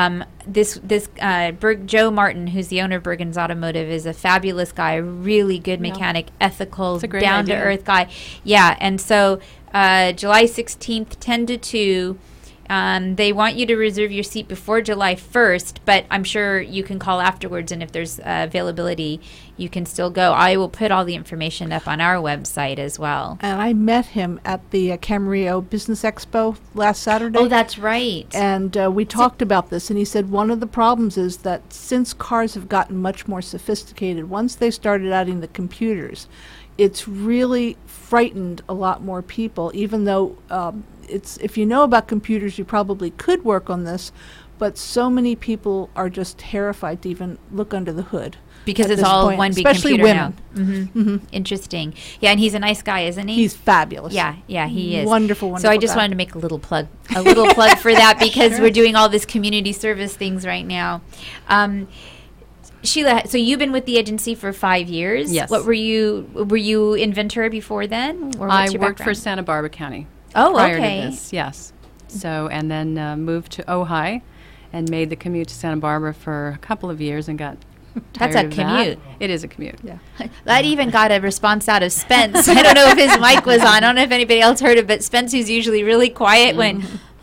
Joe Martin, who's the owner of Bergen's Automotive, is a fabulous guy, a really good mechanic, ethical, down-to-earth guy. Yeah, and so July 16th, 10 to 2, they want you to reserve your seat before July 1st, but I'm sure you can call afterwards, and if there's availability, you can still go. I will put all the information up on our website as well. And I met him at the Camarillo Business Expo last Saturday. Oh, that's right. And we talked about this, and he said one of the problems is that since cars have gotten much more sophisticated, once they started adding the computers, it's really frightened a lot more people, even though if you know about computers, you probably could work on this, but so many people are just terrified to even look under the hood. Because it's all one big especially computer women. now. Interesting. Yeah, and he's a nice guy, isn't he? He's fabulous. Yeah, he is. Wonderful So I just guy. wanted to make a little plug for that because we're doing all this community service things right now. Sheila, so you've been with the agency for 5 years. Yes. What were you in Ventura before then? Or I what's your worked for background? Santa Barbara County. Oh, prior okay. to this, yes. So, and then moved to Ojai and made the commute to Santa Barbara for a couple of years and got tired That's a of that. commute. It is a commute. Yeah. That even got a response out of Spence. I don't know if his mic was on. I don't know if anybody else heard it, but Spence, who's usually really quiet, went,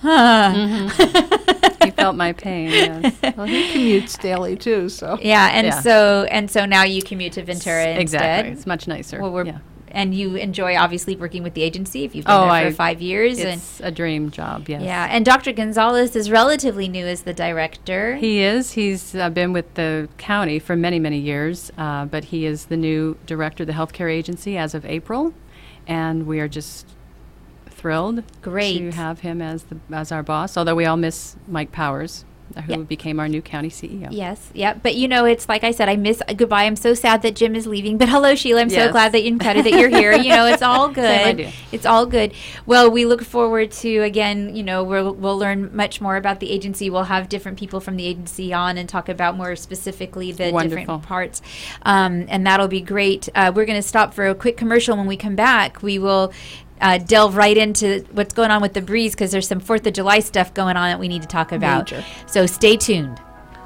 He felt my pain, yes. Well, he commutes daily too, so. Yeah, Yeah. so now you commute to Ventura instead. Exactly. It's much nicer. Well, yeah. And you enjoy obviously working with the agency if you've been there for 5 years. It's a dream job, yes. Yeah, and Dr. Gonzalez is relatively new as the director. He is. He's been with the county for many, many years, but he is the new director of the healthcare agency as of April, and we are just thrilled to have him as our boss, although we all miss Mike Powers, who became our new county CEO. Yes, yeah, but it's like I said, I miss goodbye. I'm so sad that Jim is leaving, but hello, Sheila. I'm so glad that that you're here. It's all good. Same idea. It's all good. Well, we look forward to again. We'll learn much more about the agency. We'll have different people from the agency on and talk about more specifically the different parts, and that'll be great. We're going to stop for a quick commercial. When we come back, we will delve right into what's going on with the breeze because there's some 4th of July stuff going on that we need to talk about. Major. So stay tuned.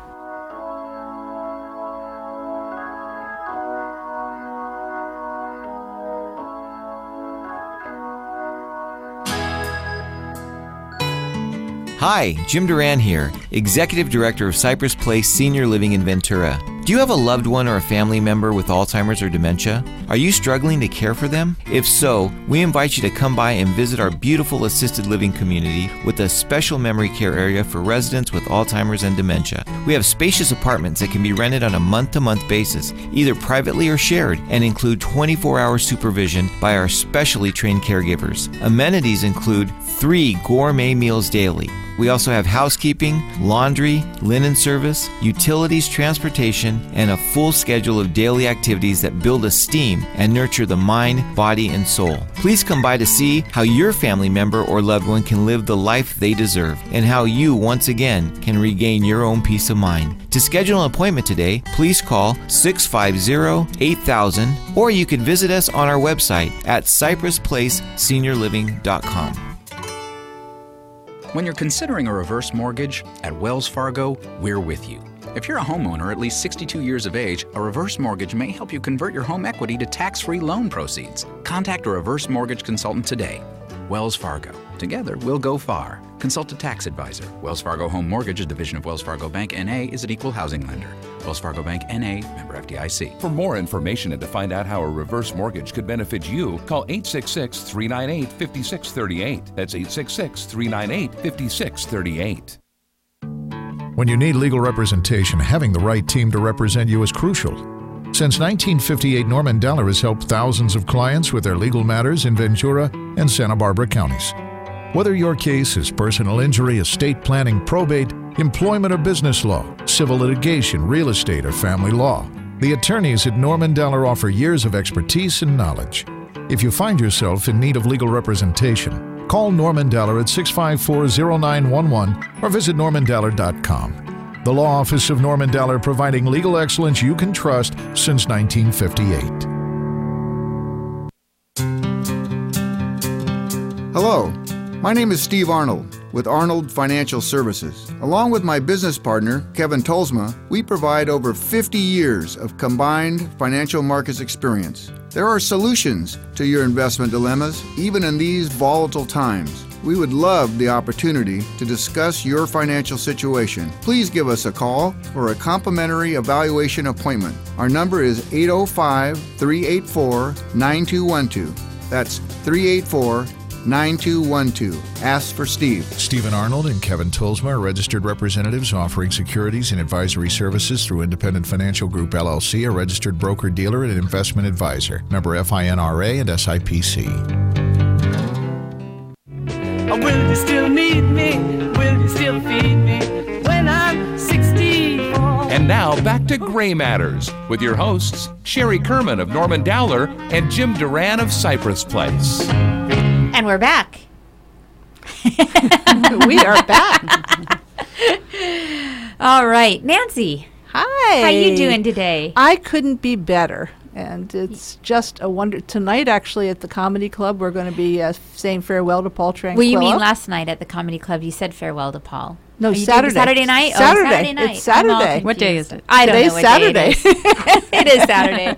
Hi, Jim Duran here, Executive Director of Cypress Place Senior Living in Ventura. Do you have a loved one or a family member with Alzheimer's or dementia? Are you struggling to care for them? If so, we invite you to come by and visit our beautiful assisted living community with a special memory care area for residents with Alzheimer's and dementia. We have spacious apartments that can be rented on a month-to-month basis, either privately or shared, and include 24-hour supervision by our specially trained caregivers. Amenities include 3 gourmet meals daily. We also have housekeeping, laundry, linen service, utilities, transportation, and a full schedule of daily activities that build esteem and nurture the mind, body, and soul. Please come by to see how your family member or loved one can live the life they deserve and how you, once again, can regain your own peace of mind. To schedule an appointment today, please call 650-8000 or you can visit us on our website at cypressplaceseniorliving.com. When you're considering a reverse mortgage, at Wells Fargo, we're with you. If you're a homeowner at least 62 years of age, a reverse mortgage may help you convert your home equity to tax-free loan proceeds. Contact a reverse mortgage consultant today. Wells Fargo. Together, we'll go far. Consult a tax advisor. Wells Fargo Home Mortgage, a division of Wells Fargo Bank N.A., is an equal housing lender. Wells Fargo Bank N.A., member FDIC. For more information and to find out how a reverse mortgage could benefit you, call 866-398-5638. That's 866-398-5638. When you need legal representation, having the right team to represent you is crucial. Since 1958, Norman Dowler has helped thousands of clients with their legal matters in Ventura and Santa Barbara counties. Whether your case is personal injury, estate planning, probate, employment or business law, civil litigation, real estate, or family law, The attorneys at Norman Dowler offer years of expertise and knowledge. If you find yourself in need of legal representation, call Norman Dowler at 654-0911 or visit normandowler.com. The Law Office of Norman Dowler, providing legal excellence you can trust since 1958. Hello, my name is Steve Arnold with Arnold Financial Services. Along with my business partner, Kevin Tolsma, we provide over 50 years of combined financial markets experience. There are solutions to your investment dilemmas, even in these volatile times. We would love the opportunity to discuss your financial situation. Please give us a call for a complimentary evaluation appointment. Our number is 805-384-9212. That's 384-9212. Ask for Steve. Stephen Arnold and Kevin Tolsma are registered representatives offering securities and advisory services through Independent Financial Group, LLC, a registered broker-dealer and investment advisor. Member FINRA and SIPC. Will you still need me? Will you still feed me when I'm 64? And now back to Gray Matters with your hosts, Sherry Kerman of Norman Dowler and Jim Duran of Cypress Place. And we're back. We are back. All right, Nancy. Hi. How you doing today? I couldn't be better. And it's just a wonder. Tonight, actually, at the Comedy Club, we're going to be saying farewell to Paul Tranquillo. Well, you mean last night at the Comedy Club, you said farewell to Paul. No, Are you Saturday. doing Saturday night? Saturday. Oh, Saturday night. It's Saturday. What day is it? I don't Today's know what Saturday. day it is. It is Saturday.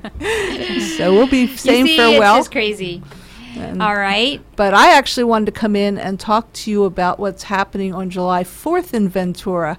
So we'll be saying you see, farewell. It's just crazy. All right. But I actually wanted to come in and talk to you about what's happening on July 4th in Ventura.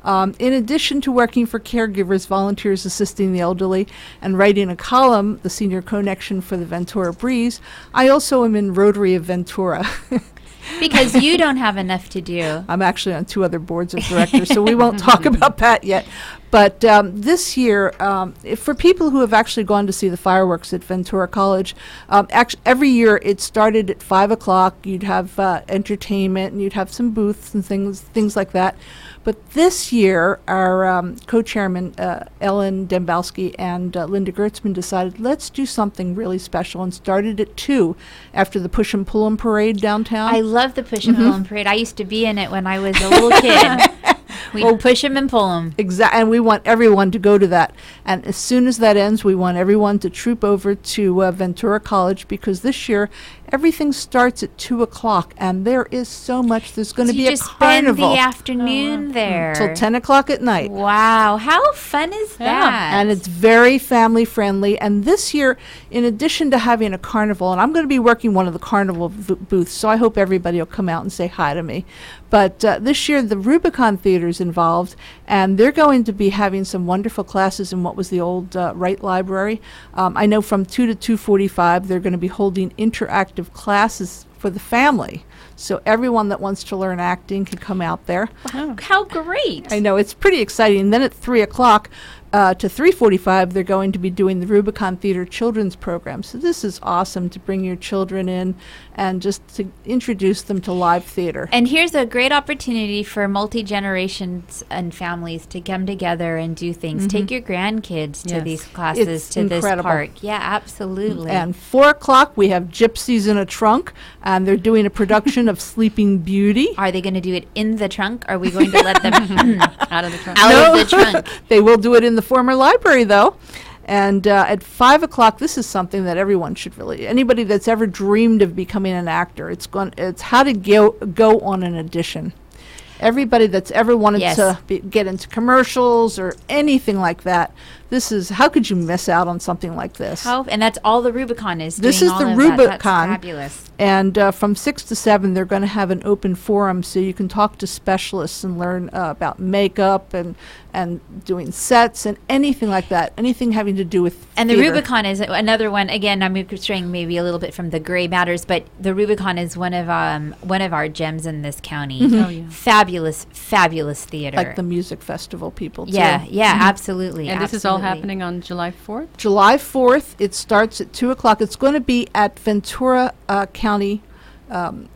In addition to working for caregivers, volunteers assisting the elderly, and writing a column, The Senior Connection for the Ventura Breeze, I also am in Rotary of Ventura. Because you don't have enough to do. I'm actually on 2 other boards of directors, so we won't talk about that yet. But this year, for people who have actually gone to see the fireworks at Ventura College, every year it started at 5 o'clock. You'd have entertainment, and you'd have some booths and things like that. But this year, our co-chairman, Ellen Dembowski and Linda Gertzman, decided, let's do something really special, and started at 2 after the Push 'em Pull 'em parade downtown. I love the Push 'em Pull 'em parade. I used to be in it when I was a little kid. We'd push 'em and pull 'em. Exactly, and we want everyone to go to that. And as soon as that ends, we want everyone to troop over to Ventura College, because this year everything starts at 2 o'clock, and there is so much. There's going to be a just carnival spend the afternoon there till 10 o'clock at night. Wow, how fun is that? And it's very family friendly. And this year, in addition to having a carnival, and I'm going to be working one of the carnival booths, so I hope everybody will come out and say hi to me. But this year, the Rubicon Theater is involved, and they're going to be having some wonderful classes in what was the old Wright Library. I know from 2 to 2:45, they're going to be holding interactive classes for the family. So everyone that wants to learn acting can come out there. How great. I know, it's pretty exciting. And then at 3 o'clock to 3:45, they're going to be doing the Rubicon Theater Children's Program. So this is awesome to bring your children in and just to introduce them to live theater. And here's a great opportunity for multi-generations and families to come together and do things. Take your grandkids to Yes. these classes, It's to incredible. this park. Yeah, absolutely. And 4 o'clock, we have Gypsies in a Trunk, and they're doing a production of Sleeping Beauty. Are they going to do it in the trunk? Are we going to let them Out of the trunk. out of the trunk? They will do it in the former library, though. And at 5 o'clock, this is something that everyone should really, anybody that's ever dreamed of becoming an actor, it's how to go on an audition. Everybody that's ever wanted Yes. to get into commercials or anything like that, this is, how could you miss out on something like this? And that's all the Rubicon is This doing is all the of that. That's Rubicon. fabulous. And from 6 to 7, they're going to have an open forum, so you can talk to specialists and learn about makeup and doing sets and anything like that, anything having to do with And the theater. Rubicon is another one. Again, I'm straying maybe a little bit from the Gray Matters, but the Rubicon is one of our gems in this county. Oh, yeah. Fabulous, fabulous theater. Like the music festival people, too. yeah, absolutely. And this is all absolutely. happening on July 4th? July 4th, it starts at 2 o'clock. It's going to be at Ventura County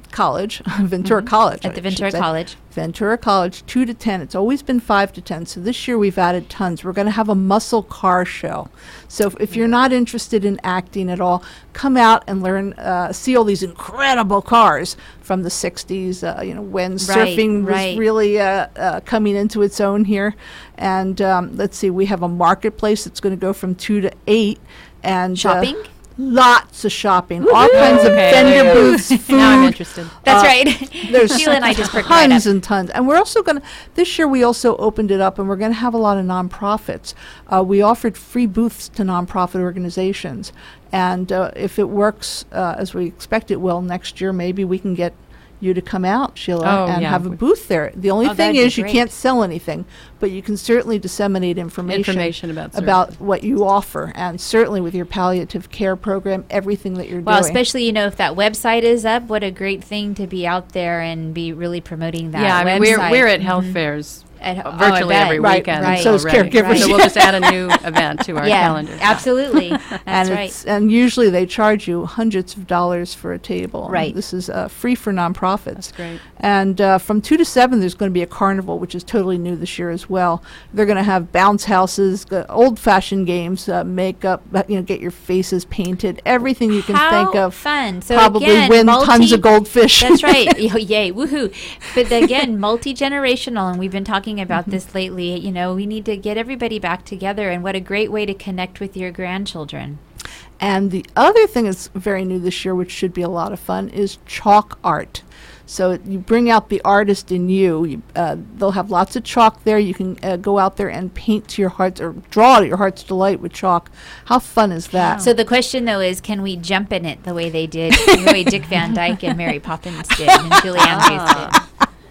College, Ventura College. At the I Ventura should say. College. Ventura College, 2 to 10. It's always been 5 to 10. So this year we've added tons. We're going to have a muscle car show. So if you're not interested in acting at all, come out and learn, see all these incredible cars from the 60s, when surfing was really coming into its own here. And let's see, we have a marketplace that's going to go from 2 to 8. And Shopping? Lots of shopping, all kinds of vendor booths, food. Now I'm interested. That's right. There's Sheila and I just perked right tons up. and tons. And we're also going to, this year we also opened it up and we're going to have a lot of nonprofits. We offered free booths to nonprofit organizations. And if it works as we expect it will next year, maybe we can get you to come out, Sheila, and have a booth there. The only thing that'd be is you great. can't sell anything, but you can certainly disseminate information about what you offer. And certainly with your palliative care program, everything that you're Well, doing. especially, if that website is up, what a great thing to be out there and be really promoting that Yeah, I website. mean, we're at health fairs virtually every Right, weekend. right. So is already. caregivers. So we'll just add a new event to our calendar. Absolutely. That's right. And usually they charge you hundreds of dollars for a table. And Right. this is free for nonprofits. That's great. And from 2 to 7, there's going to be a carnival, which is totally new this year as well. They're going to have bounce houses, old-fashioned games, makeup, get your faces painted, everything you can think of. Fun. So probably again, win tons of goldfish. That's right. Yay, woohoo. But again, multi-generational, and we've been talking about this lately. We need to get everybody back together, and what a great way to connect with your grandchildren. And the other thing that's very new this year, which should be a lot of fun, is chalk art. So you bring out the artist in you. They'll have lots of chalk there. You can go out there and paint to your heart's, or draw to your heart's delight with chalk. How fun is that? So the question, though, is can we jump in it the way they did, the way Dick Van Dyke and Mary Poppins did and Julie Andrews did?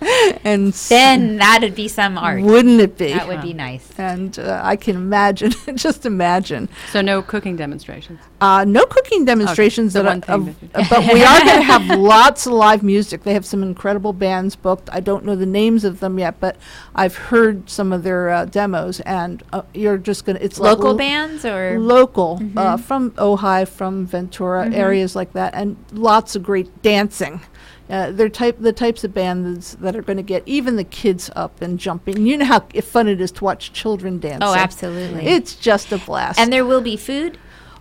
And then that'd be some art. Wouldn't it be? That would be nice. And I can imagine, just imagine. So no cooking demonstrations? No cooking demonstrations, Okay, the that one thing but we are going to have lots of live music. They have some incredible bands booked. I don't know the names of them yet, but I've heard some of their demos, and you're just going to, it's Local like bands or? local, from Ojai, from Ventura, areas like that, and lots of great dancing. They're the types of bands that are going to get even the kids up and jumping. You know how fun it is to watch children dancing. Oh, absolutely. It's just a blast. And there will be food?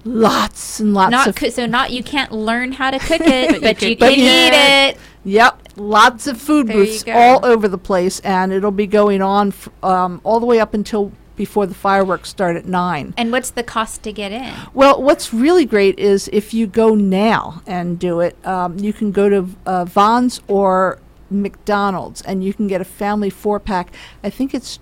Lots and lots Not of so not you can't learn how to cook it, but you but can you- eat it. Yep, lots of food There you booths go. all over the place, and it'll be going on all the way up until before the fireworks start at 9. And what's the cost to get in? Well, what's really great is if you go now and do it, you can go to Vons or McDonald's, and you can get a family 4-pack. I think it's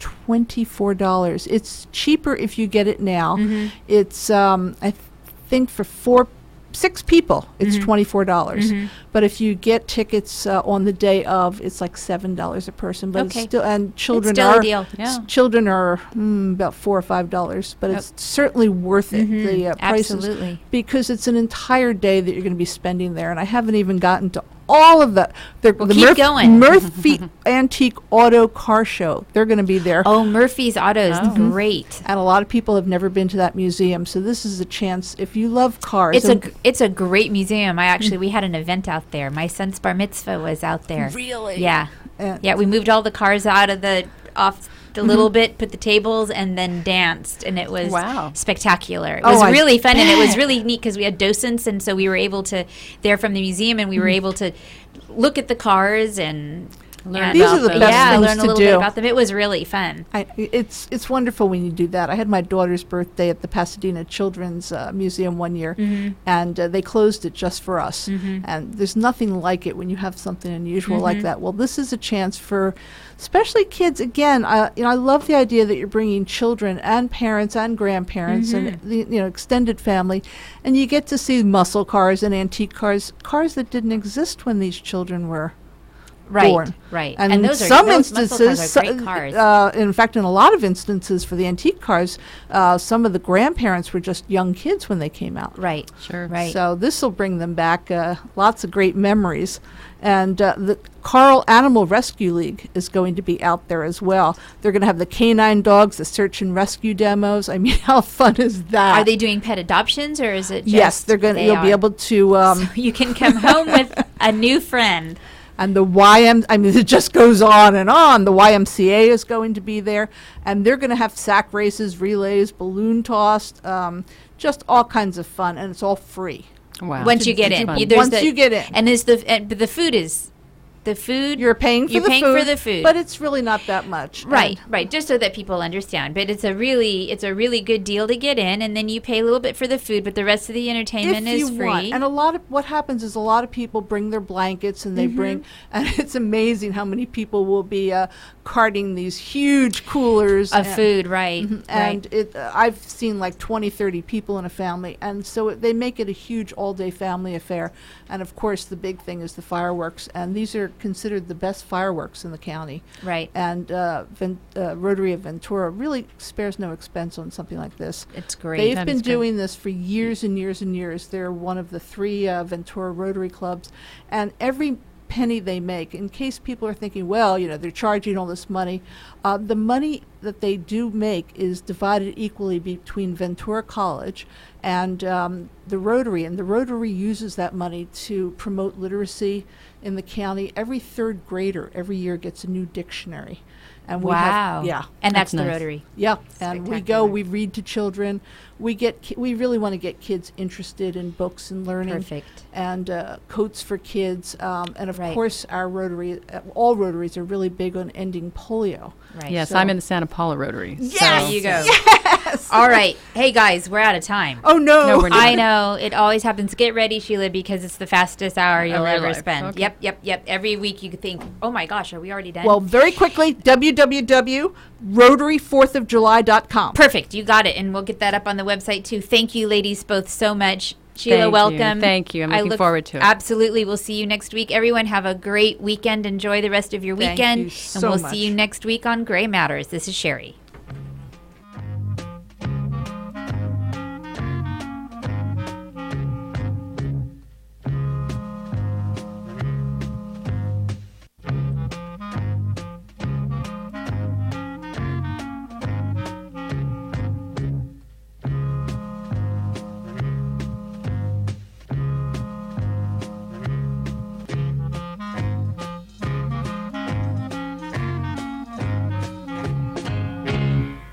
$24. It's cheaper if you get it now. It's I think for 6 people, it's $24. But if you get tickets on the day of, it's like $7 a person. But Okay. it's still, and children still a are deal. Yeah. children are about $4 or $5. But it's certainly worth it. The prices, Absolutely. because it's an entire day that you're going to be spending there. And I haven't even gotten to all of the keep going. Murphy Antique Auto Car Show. They're going to be there. Oh, Murphy's Autos, great. And a lot of people have never been to that museum, so this is a chance if you love cars. It's a great museum. We had an event out there. My son's bar mitzvah was out there. Really? Yeah. And- Yeah, we moved all the cars out of off the little bit, put the tables, and then danced, and it was Wow. spectacular. It Oh, was I really fun, and it was bet. really neat because we had docents, and so we were able to, they're from the museum, and we were able to look at the cars and Learn These about are the them. best yeah, things learn a to little do. bit about them. It was really fun. It's wonderful when you do that. I had my daughter's birthday at the Pasadena Children's Museum one year, and they closed it just for us. And there's nothing like it when you have something unusual like that. Well, this is a chance for, especially kids. Again, I love the idea that you're bringing children and parents and grandparents and the extended family, and you get to see muscle cars and antique cars that didn't exist when these children were born. Right. And, And in those are- some those muscle cars instances, are great cars. in fact, in a lot of instances for the antique cars, some of the grandparents were just young kids when they came out. Right. Sure. Right. So this will bring them back lots of great memories. And the Carl Animal Rescue League is going to be out there as well. They're going to have the canine dogs, the search and rescue demos. I mean, how fun is that? Are they doing pet adoptions, or is it just Yes, they're going. they You'll be are? able to. So you can come home with a new friend. And the I mean, it just goes on and on. The YMCA is going to be there, and they're going to have sack races, relays, balloon tossed, just all kinds of fun, and it's all free. Wow. Once you get That's in, fun. there's Once you get in. and but the food is the food. You're paying for You're the paying food, for the food. but it's really not that much. Right, And right. Just so that people understand, but it's a really good deal to get in, and then you pay a little bit for the food, but the rest of the entertainment if is you free. want. And a lot of what happens is a lot of people bring their blankets and they bring, and it's amazing how many people will be carting these huge coolers of and- food, right? And it, I've seen like 20, 30 people in a family, and so they make it a huge all-day family affair. And of course, the big thing is the fireworks, and these are considered the best fireworks in the county. Right. And Rotary of Ventura really spares no expense on something like this. It's great. They've That been is great. doing this for years and years and years. They're one of the 3 Ventura Rotary clubs, and every penny they make, in case people are thinking, well, they're charging all this money, the money that they do make is divided equally between Ventura College and the Rotary, and the Rotary uses that money to promote literacy in the county. Every 3rd grader every year gets a new dictionary. And we Wow. have, yeah. And that's That's the nice. Rotary. Yeah, and we go, we read to children. We really want to get kids interested in books and learning. Perfect. And coats for kids. And of Right. course, our Rotary, all Rotaries are really big on ending polio. Right. Yes, So- I'm in the Santa Paula Rotary. There you go. Yes. All right. Hey guys, we're out of time. Oh, no. No, we're not. I know it always happens. Get ready, Sheila, because it's the fastest hour you'll Of your ever life. spend. Okay. Yep. Every week you could think, oh my gosh, are we already done? Well, very quickly, www.rotary4thofjuly.com. perfect. You got it, and we'll get that up on the website too. Thank you, ladies, both so much. Sheila, Thank you. welcome. Thank you. I'm I looking look forward to it. Absolutely. We'll see you next week. Everyone, have a great weekend. Enjoy the rest of your Thank weekend, you and so we'll much. see you next week on Gray Matters. This is Sherry.